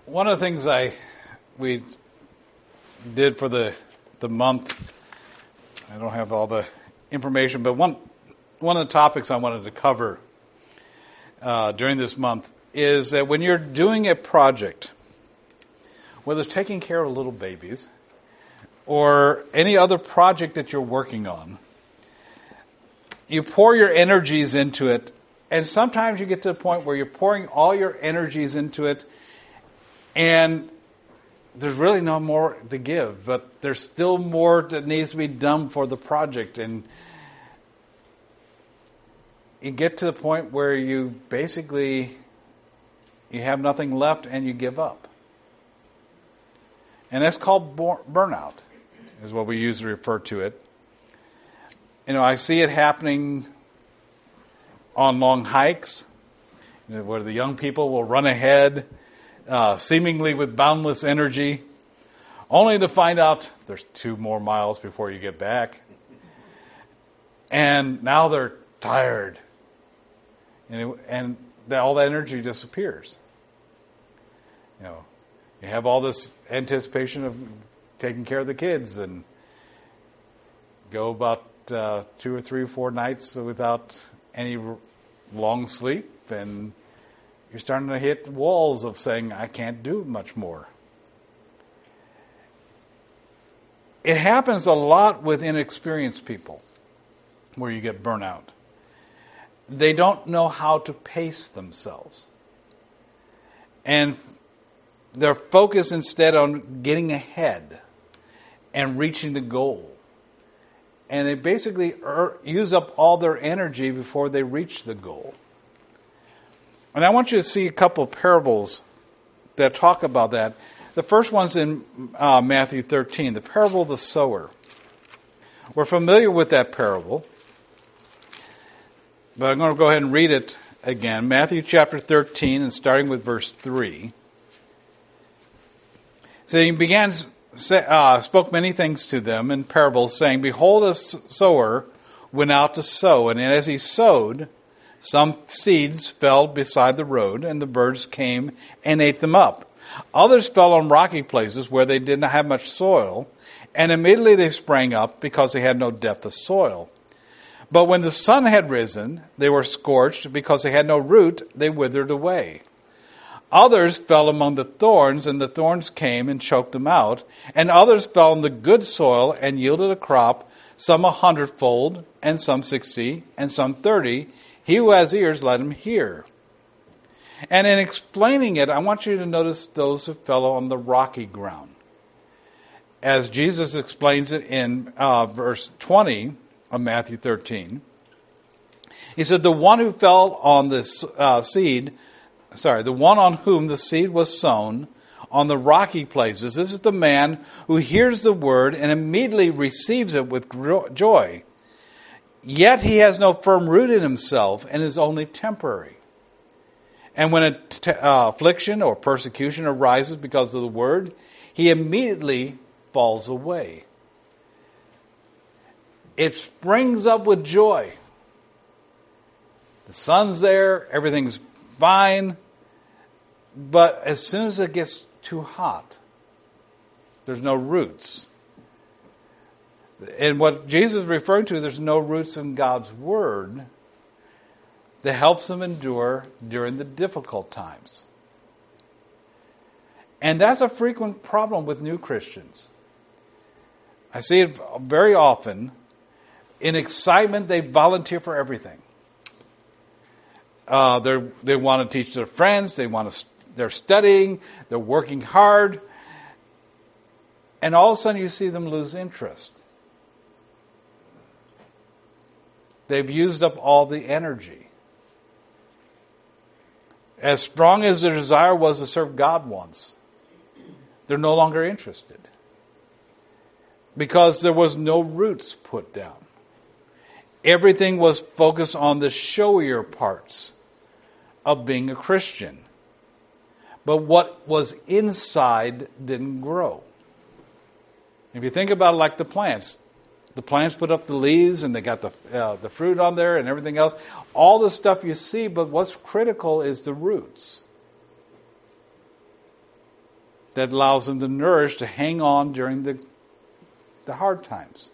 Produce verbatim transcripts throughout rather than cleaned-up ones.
One of the things I we did for the the month, I don't have all the information, but one one of the topics I wanted to cover uh, during this month is that when you're doing a project, whether it's taking care of little babies or any other project that you're working on, you pour your energies into it, and sometimes you get to the point where you're pouring all your energies into it, and there's really no more to give, but there's still more that needs to be done for the project. And you get to the point where you basically, you have nothing left and you give up. And that's called burnout, is what we usually refer to it. You know, I see it happening on long hikes, you know, where the young people will run ahead, Uh, seemingly with boundless energy, only to find out there's two more miles before you get back. And now they're tired. And, it, and the, all that energy disappears. You know, you have all this anticipation of taking care of the kids and go about uh, two or three or four nights without any long sleep, and you're starting to hit walls of saying, I can't do much more. It happens a lot with inexperienced people where you get burnout. They don't know how to pace themselves. And they're focused instead on getting ahead and reaching the goal. And they basically er- use up all their energy before they reach the goal. And I want you to see a couple of parables that talk about that. The first one's in uh, Matthew thirteen, the parable of the sower. We're familiar with that parable, but I'm going to go ahead and read it again. Matthew chapter thirteen, and starting with verse three. So he began, uh, spoke many things to them in parables, saying, Behold, a sower went out to sow, and as he sowed, some seeds fell beside the road, and the birds came and ate them up. Others fell on rocky places where they did not have much soil, and immediately they sprang up because they had no depth of soil. But when the sun had risen, they were scorched. Because they had no root, they withered away. Others fell among the thorns, and the thorns came and choked them out. And others fell in the good soil and yielded a crop, some a hundredfold, and some sixty, and some thirty. He who has ears, let him hear. And in explaining it, I want you to notice those who fell on the rocky ground. As Jesus explains it in uh, verse twenty of Matthew thirteen, he said, the one who fell on this uh, seed, sorry, the one on whom the seed was sown on the rocky places, this is the man who hears the word and immediately receives it with joy. Yet he has no firm root in himself and is only temporary. And when a t- uh, affliction or persecution arises because of the word, he immediately falls away. It springs up with joy. The sun's there, everything's fine, but as soon as it gets too hot, there's no roots. And what Jesus is referring to, there's no roots in God's Word that helps them endure during the difficult times. And that's a frequent problem with new Christians. I see it very often. In excitement, they volunteer for everything. Uh, they they want to teach their friends. They want to. They're studying. They're working hard. And all of a sudden, you see them lose interest. They've used up all the energy. As strong as their desire was to serve God once, they're no longer interested. Because there was no roots put down. Everything was focused on the showier parts of being a Christian. But what was inside didn't grow. If you think about it like the plants, the plants put up the leaves and they got the uh, the fruit on there and everything else. All the stuff you see, but what's critical is the roots. that allows them to nourish, to hang on during the, the hard times.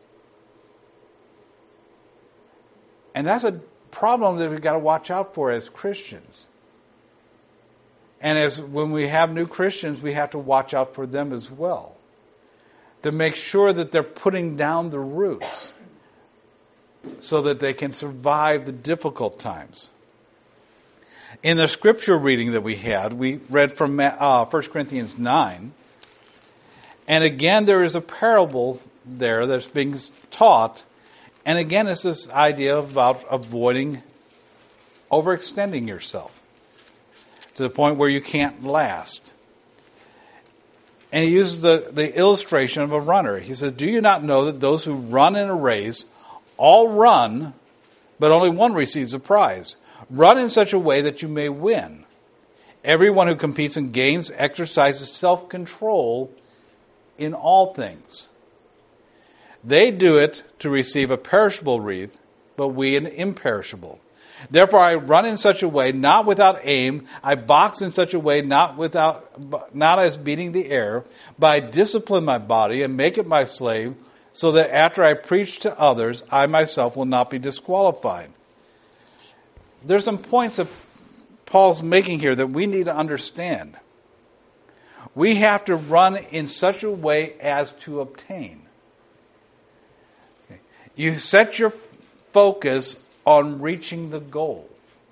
And that's a problem that we've got to watch out for as Christians. And as when we have new Christians, we have to watch out for them as well, to make sure that they're putting down the roots so that they can survive the difficult times. In the scripture reading that we had, we read from uh, First Corinthians nine. And again, there is a parable there that's being taught. And again, it's this idea about avoiding overextending yourself to the point where you can't last. And he uses the, the illustration of a runner. He says, do you not know that those who run in a race all run, but only one receives a prize? Run in such a way that you may win. Everyone who competes in games exercises self-control in all things. They do it to receive a perishable wreath, but we an imperishable. Therefore I run in such a way, not without aim. I box in such a way, not without, not as beating the air, but I discipline my body and make it my slave, so that after I preach to others, I myself will not be disqualified. There's some points that Paul's making here that we need to understand. We have to run in such a way as to obtain. Okay. You set your focus on reaching the goal.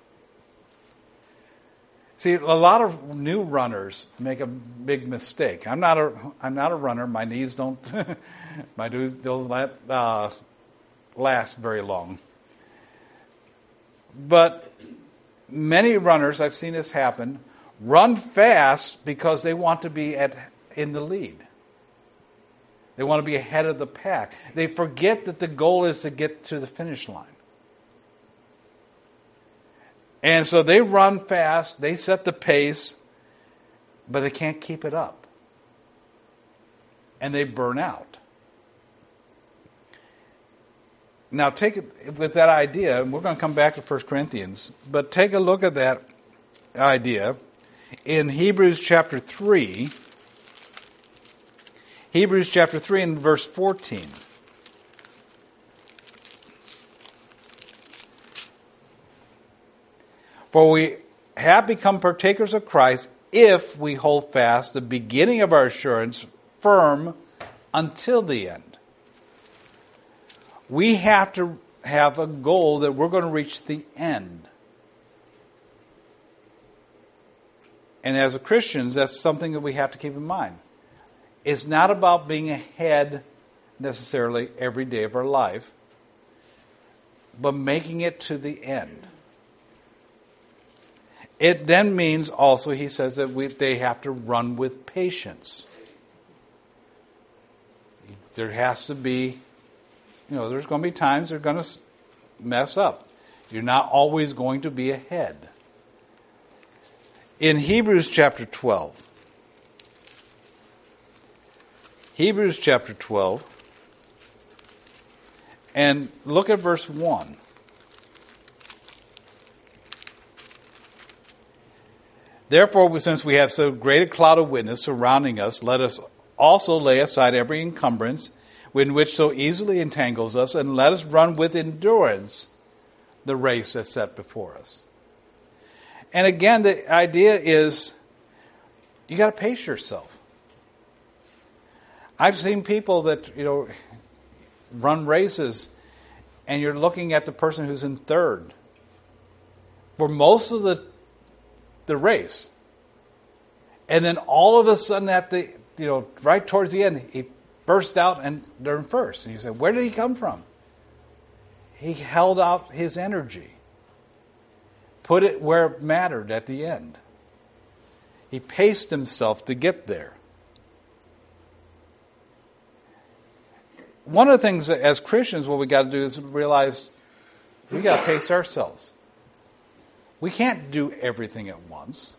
See, a lot of new runners make a big mistake. I'm not a I'm not a runner. My knees don't my knees don't let, uh, last very long. But many runners, I've seen this happen, run fast because they want to be at in the lead. They want to be ahead of the pack. They forget that the goal is to get to the finish line. And so they run fast, they set the pace, but they can't keep it up. And they burn out. Now take it with that idea, and we're going to come back to First Corinthians, but take a look at that idea in Hebrews chapter three. Hebrews chapter three and verse fourteen. For we have become partakers of Christ if we hold fast the beginning of our assurance firm until the end. We have to have a goal that we're going to reach the end. And as Christians, that's something that we have to keep in mind. It's not about being ahead necessarily every day of our life, but making it to the end. It then means also, he says, that we, they have to run with patience. There has to be, you know, there's going to be times they're going to mess up. You're not always going to be ahead. In Hebrews chapter twelve, Hebrews chapter twelve, and look at verse one. Therefore, since we have so great a cloud of witness surrounding us, let us also lay aside every encumbrance in which so easily entangles us, and let us run with endurance the race that's set before us. And again, the idea is you got to pace yourself. I've seen people that, you know, run races, and you're looking at the person who's in third for most of the the race, and then all of a sudden at the you know right towards the end he burst out and they're in first, and you say, where did he come from? He held out his energy, put it where it mattered at the end. He paced himself to get there. One of the things that, as Christians, what we got to do is realize we got to pace ourselves. We can't do everything at once.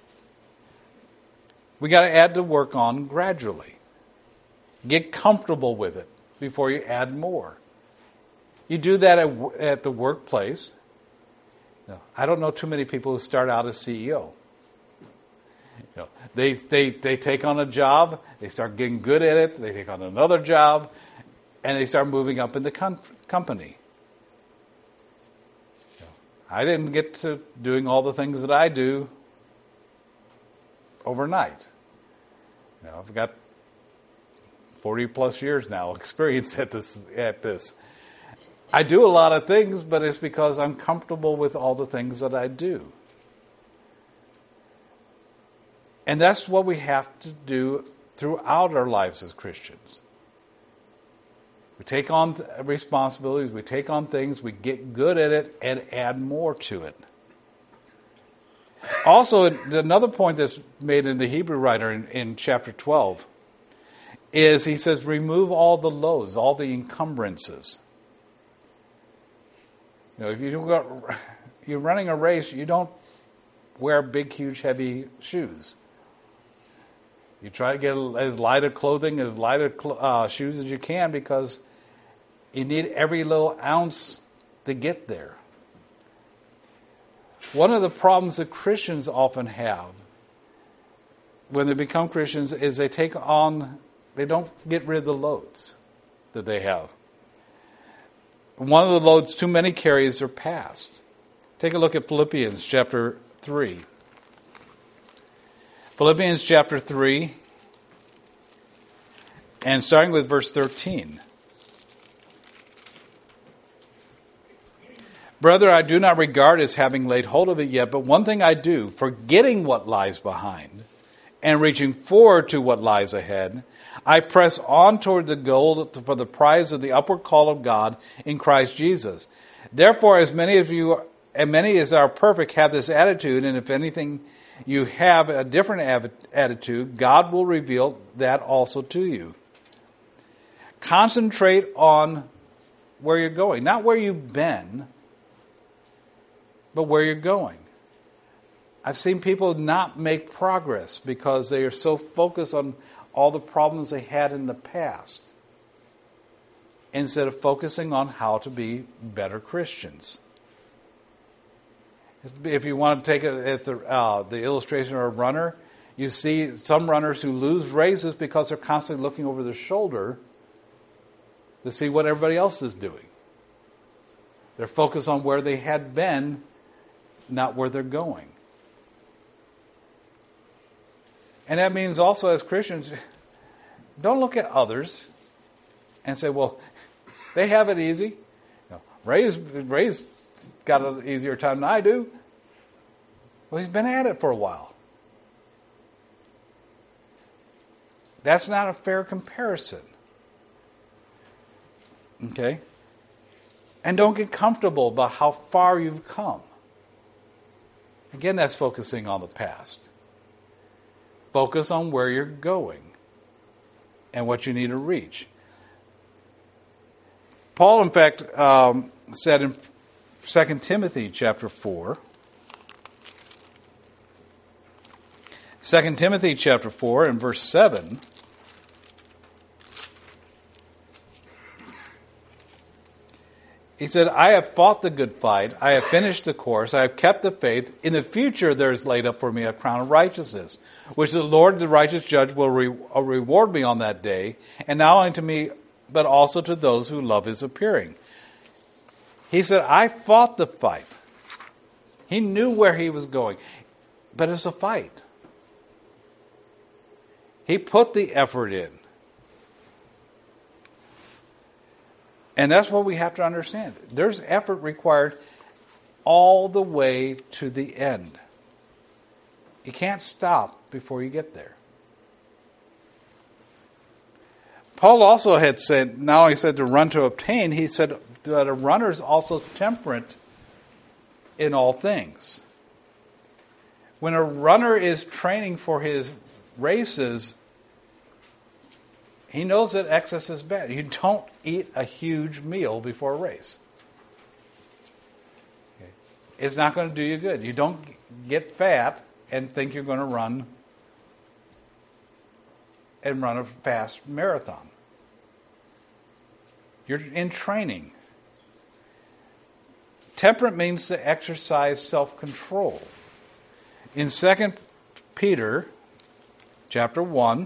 We got to add the work on gradually. Get comfortable with it before you add more. You do that at, at the workplace. No, I don't know too many people who start out as C E O. You know, they, they, they take on a job, they start getting good at it, they take on another job, and they start moving up in the com- company. You know, I didn't get to doing all the things that I do overnight. You know, I've got forty plus years now experience at this at this. I do a lot of things, but it's because I'm comfortable with all the things that I do. And that's what we have to do throughout our lives as Christians. We take on responsibilities, we take on things, we get good at it, and add more to it. Also, another point that's made in the Hebrew writer in, in chapter twelve is he says, remove all the loads, all the encumbrances. You know, if you got, you're running a race, you don't wear big, huge, heavy shoes. You try to get as light of clothing, as light of cl- uh, shoes as you can, because you need every little ounce to get there. One of the problems that Christians often have when they become Christians is they take on, they don't get rid of the loads that they have. One of the loads too many carry is their past. Take a look at Philippians chapter three. Philippians chapter three, and starting with verse thirteen. Brother, I do not regard as having laid hold of it yet, but one thing I do, forgetting what lies behind and reaching forward to what lies ahead, I press on toward the goal for the prize of the upward call of God in Christ Jesus. Therefore, as many of you, and many as are perfect, have this attitude, and if anything you have a different av- attitude, God will reveal that also to you. Concentrate on where you're going, not where you've been, but where you're going. I've seen people not make progress because they are so focused on all the problems they had in the past instead of focusing on how to be better Christians. If you want to take it at the, uh, the illustration of a runner, you see some runners who lose races because they're constantly looking over their shoulder to see what everybody else is doing. They're focused on where they had been, not where they're going. And that means also as Christians, don't look at others and say, well, they have it easy. You know, Ray's, Ray's got an easier time than I do. Well, he's been at it for a while. That's not a fair comparison. Okay? And don't get comfortable about how far you've come. Again, that's focusing on the past. Focus on where you're going and what you need to reach. Paul, in fact, um, said in Second Timothy chapter four, Second Timothy chapter four and verse seven, he said, I have fought the good fight, I have finished the course, I have kept the faith. In the future there is laid up for me a crown of righteousness, which the Lord, the righteous judge, will re- reward me on that day, and not only to me, but also to those who love his appearing. He said, I fought the fight. He knew where he was going, but it's a fight. He put the effort in. And that's what we have to understand. There's effort required all the way to the end. You can't stop before you get there. Paul also had said, not only said to run to obtain, he said that a runner is also temperate in all things. When a runner is training for his races, he knows that excess is bad. You don't eat a huge meal before a race. Okay. It's not going to do you good. You don't get fat and think you're going to run and run a fast marathon. You're in training. Temperate means to exercise self-control. In Second Peter chapter one.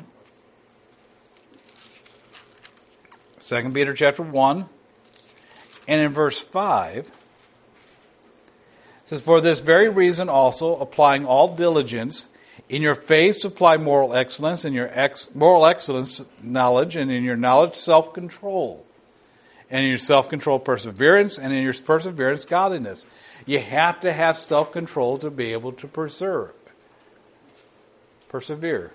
Second Peter chapter one. And in verse five, it says, "For this very reason also, applying all diligence, in your faith supply moral excellence, in your ex- moral excellence knowledge, and in your knowledge self-control, and in your self-control perseverance, and in your perseverance godliness." You have to have self-control to be able to preserve, persevere.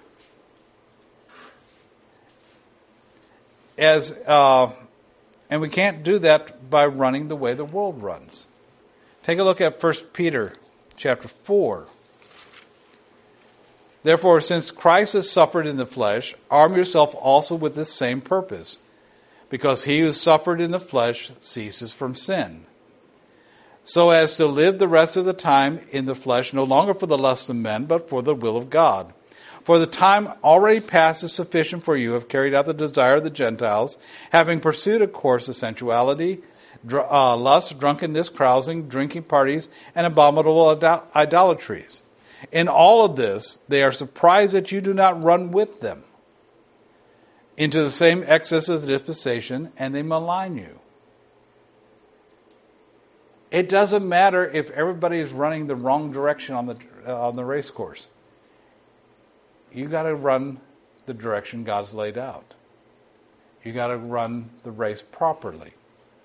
As uh, and we can't do that by running the way the world runs. Take a look at First Peter chapter four. "Therefore, since Christ has suffered in the flesh, arm yourself also with this same purpose, because he who suffered in the flesh ceases from sin, so as to live the rest of the time in the flesh, no longer for the lust of men, but for the will of God. For the time already past is sufficient for you who have carried out the desire of the Gentiles, having pursued a course of sensuality, dr- uh, lust, drunkenness, carousing, drinking parties, and abominable idol- idolatries. In all of this, they are surprised that you do not run with them into the same excesses of dispensation, and they malign you." It doesn't matter if everybody is running the wrong direction on the uh, on the race course. You got to run the direction God's laid out. You got to run the race properly.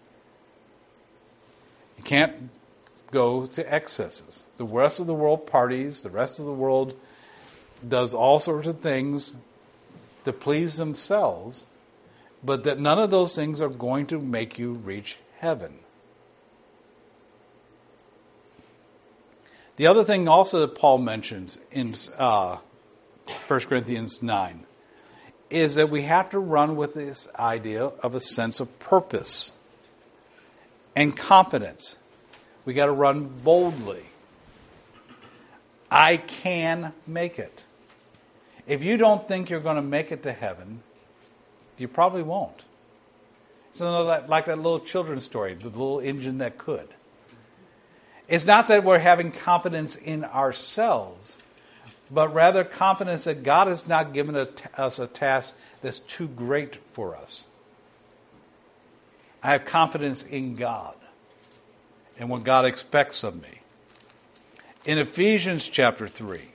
You can't go to excesses. The rest of the world parties, the rest of the world does all sorts of things to please themselves, but that none of those things are going to make you reach heaven. The other thing also that Paul mentions in uh, First Corinthians nine is that we have to run with this idea of a sense of purpose and confidence. We got to run boldly. I can make it. If you don't think you're going to make it to heaven, you probably won't. So like that little children's story, the little engine that could. It's not that we're having confidence in ourselves, but rather confidence that God has not given us a task that's too great for us. I have confidence in God and what God expects of me. In Ephesians chapter three,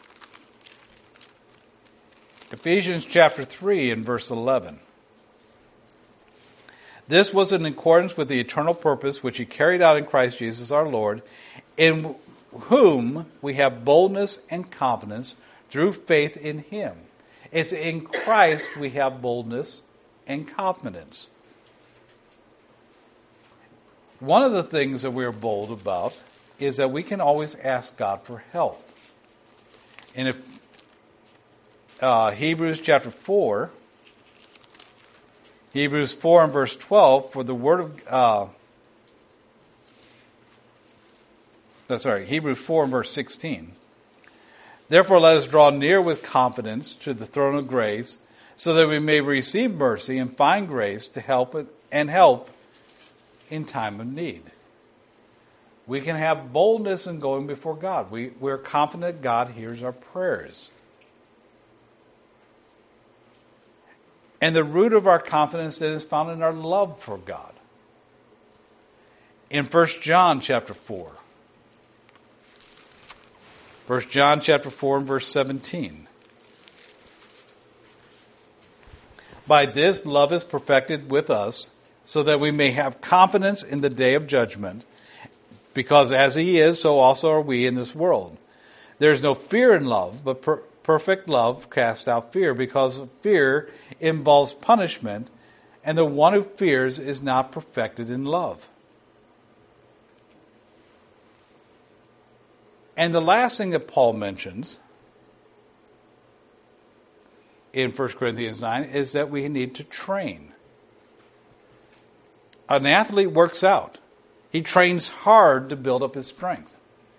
Ephesians chapter three and verse eleven. "This was in accordance with the eternal purpose which he carried out in Christ Jesus our Lord, in whom we have boldness and confidence through faith in him." It's in Christ we have boldness and confidence. One of the things that we're bold about is that we can always ask God for help. In if, uh, Hebrews chapter four, Hebrews four and verse twelve, for the word of, uh, no, sorry, Hebrews four and verse sixteen. "Therefore let us draw near with confidence to the throne of grace, so that we may receive mercy and find grace to help it, and help in time of need." We can have boldness in going before God. We, we're confident God hears our prayers. And the root of our confidence is found in our love for God. In First John chapter four. First John chapter four and verse seventeen. "By this love is perfected with us, so that we may have confidence in the day of judgment, because as he is, so also are we in this world. There is no fear in love, but per- perfect love casts out fear, because fear involves punishment, and the one who fears is not perfected in love." And the last thing that Paul mentions in First Corinthians nine is that we need to train. An athlete works out. He trains hard to build up his strength.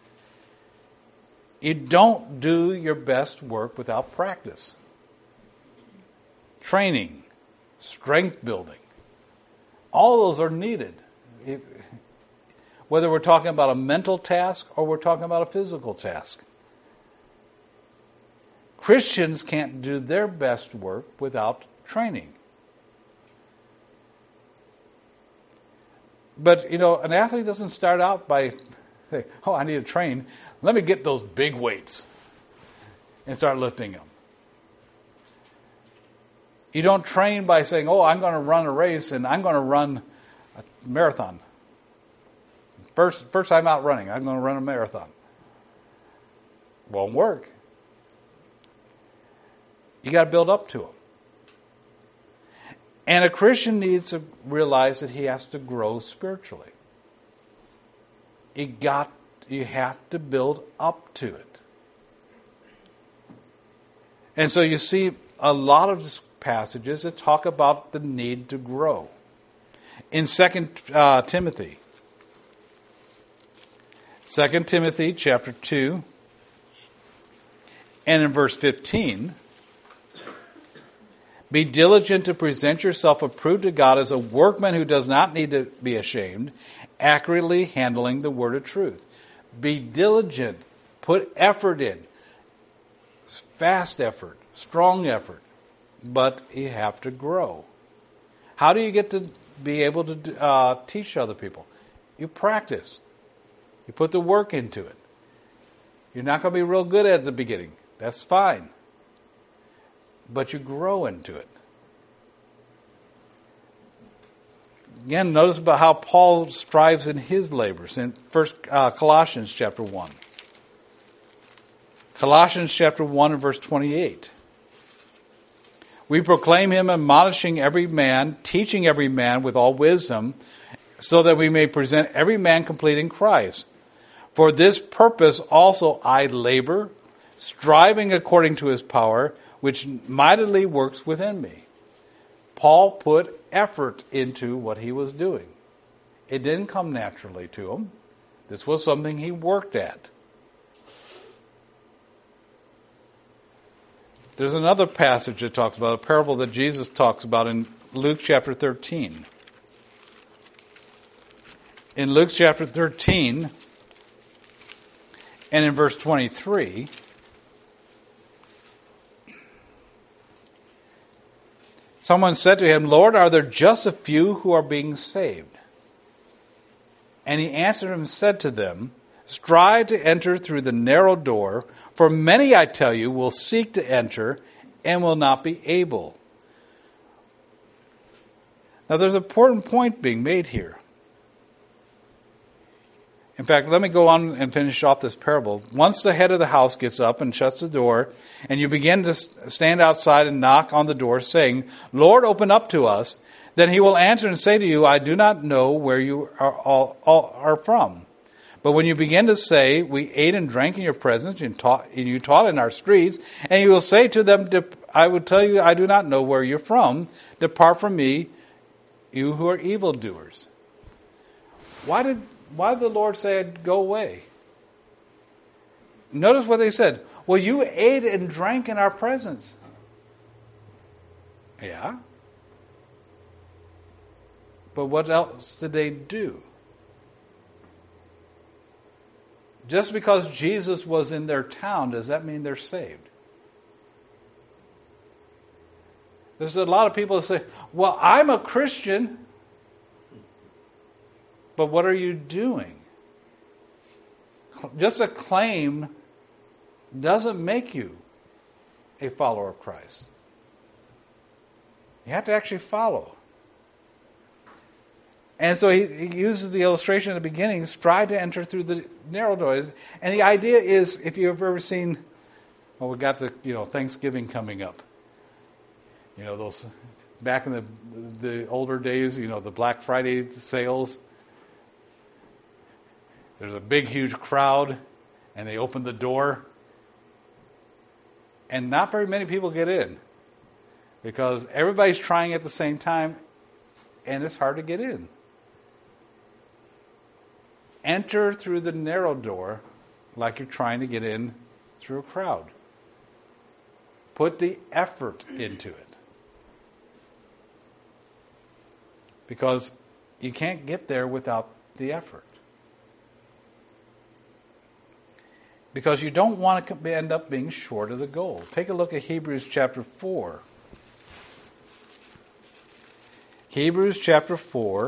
You don't do your best work without practice. Training, strength building, all those are needed. If, whether we're talking about a mental task or we're talking about a physical task. Christians can't do their best work without training. But, you know, an athlete doesn't start out by saying, oh, I need to train. Let me get those big weights and start lifting them. You don't train by saying, oh, I'm going to run a race and I'm going to run a marathon. First, first time out running, I'm going to run a marathon. Won't work. You got to build up to them. And a Christian needs to realize that he has to grow spiritually. You got, you have to build up to it. And so you see a lot of passages that talk about the need to grow. In Second uh, Timothy, Second Timothy chapter two, and in verse fifteen, be diligent to present yourself approved to God as a workman who does not need to be ashamed, accurately handling the word of truth. Be diligent. Put effort in. Fast effort. Strong effort. But you have to grow. How do you get to be able to uh, teach other people? You practice. You put the work into it. You're not going to be real good at the beginning. That's fine. But you grow into it. Again, notice about how Paul strives in his labors in First uh, Colossians chapter one. Colossians chapter one and verse twenty-eight. We proclaim him, admonishing every man, teaching every man with all wisdom, so that we may present every man complete in Christ. For this purpose also I labor, striving according to his power, which mightily works within me. Paul put effort into what he was doing. It didn't come naturally to him. This was something he worked at. There's another passage that talks about a parable that Jesus talks about in Luke chapter thirteen. In Luke chapter thirteen, and in verse twenty-three, someone said to him, Lord, are there just a few who are being saved? And he answered and said to them, strive to enter through the narrow door, for many, I tell you, will seek to enter and will not be able. Now, there's an important point being made here. In fact, let me go on and finish off this parable. Once the head of the house gets up and shuts the door, and you begin to stand outside and knock on the door, saying, Lord, open up to us, then he will answer and say to you, I do not know where you are, all, all, are from. But when you begin to say, we ate and drank in your presence, and, taught, and you taught in our streets, and you will say to them, I will tell you, I do not know where you're from. Depart from me, you who are evildoers. Why did why did the Lord say, go away? Notice what they said. Well, you ate and drank in our presence. Yeah. But what else did they do? Just because Jesus was in their town, does that mean they're saved? There's a lot of people that say, well, I'm a Christian, but what are you doing? Just a claim doesn't make you a follower of Christ. You have to actually follow. And so he, he uses the illustration at the beginning, strive to enter through the narrow doors. And the idea is, if you've ever seen, well, we got the, you know, Thanksgiving coming up. You know, those, back in the the older days, you know, the Black Friday sales. There's a big, huge crowd, and they open the door. And not very many people get in. Because everybody's trying at the same time, and it's hard to get in. Enter through the narrow door like you're trying to get in through a crowd. Put the effort into it. Because you can't get there without the effort. because you don't want to end up being short of the goal. Take a look at Hebrews chapter four. Hebrews chapter four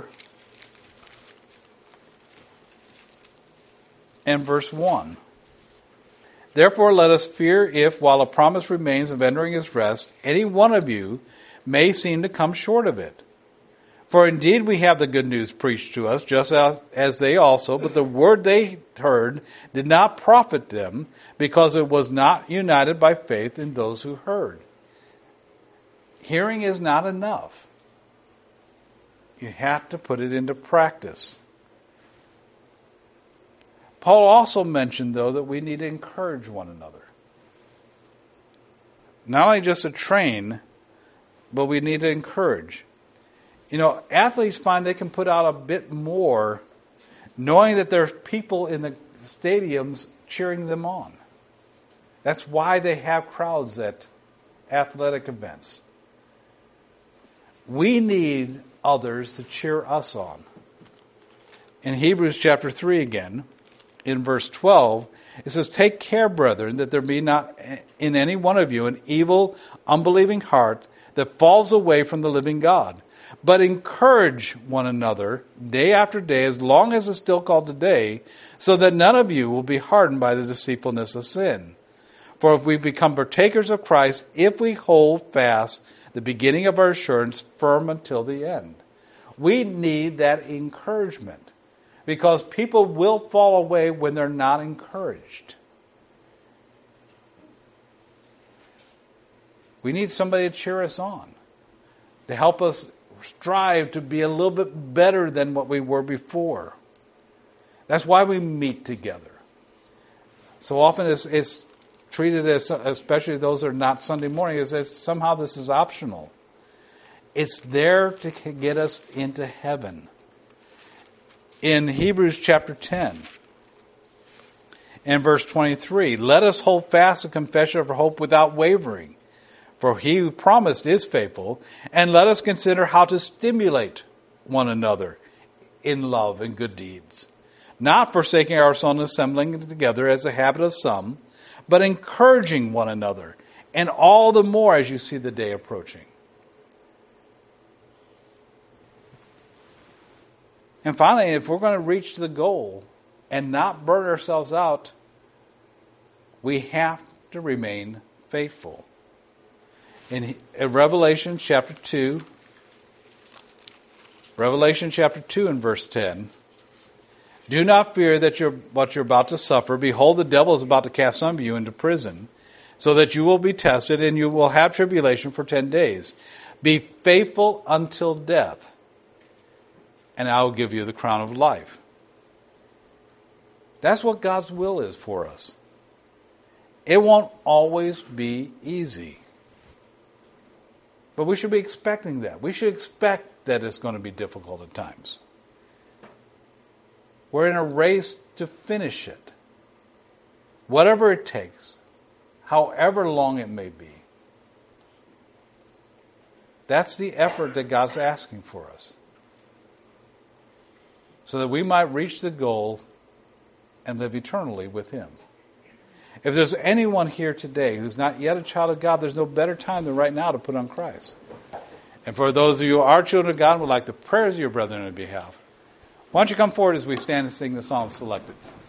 and verse one. Therefore let us fear if, while a promise remains of entering his rest, any one of you may seem to come short of it. For indeed we have the good news preached to us, just as, as they also, but the word they heard did not profit them, because it was not united by faith in those who heard. Hearing is not enough. You have to put it into practice. Paul also mentioned, though, that we need to encourage one another. Not only just to train, but we need to encourage. You know, athletes find they can put out a bit more knowing that there's people in the stadiums cheering them on. That's why they have crowds at athletic events. We need others to cheer us on. In Hebrews chapter three again, in verse twelve, it says, "Take care, brethren, that there be not in any one of you an evil, unbelieving heart that falls away from the living God. But encourage one another day after day, as long as it's still called today, so that none of you will be hardened by the deceitfulness of sin. For if we become partakers of Christ, if we hold fast the beginning of our assurance firm until the end." We need that encouragement, because people will fall away when they're not encouraged. We need somebody to cheer us on, to help us strive to be a little bit better than what we were before. That's why we meet together. So often it's, it's treated as, especially those that are not Sunday morning, as if somehow this is optional. It's there to get us into heaven. In Hebrews chapter ten and verse twenty-three, "Let us hold fast the confession of our hope without wavering, for he who promised is faithful, and let us consider how to stimulate one another in love and good deeds, not forsaking ourselves and assembling together as a habit of some, but encouraging one another, and all the more as you see the day approaching." And finally, if we're going to reach the goal and not burn ourselves out, we have to remain faithful. In Revelation chapter two, Revelation chapter two and verse ten, "Do not fear that you're what you're about to suffer. Behold, the devil is about to cast some of you into prison, so that you will be tested, and you will have tribulation for ten days. Be faithful until death, and I will give you the crown of life." That's what God's will is for us. It won't always be easy, but we should be expecting that. We should expect that it's going to be difficult at times. We're in a race to finish it. Whatever it takes, however long it may be. That's the effort that God's asking for us, so that we might reach the goal and live eternally with Him. If there's anyone here today who's not yet a child of God, there's no better time than right now to put on Christ. And for those of you who are children of God and would like the prayers of your brethren on behalf, why don't you come forward as we stand and sing the song selected.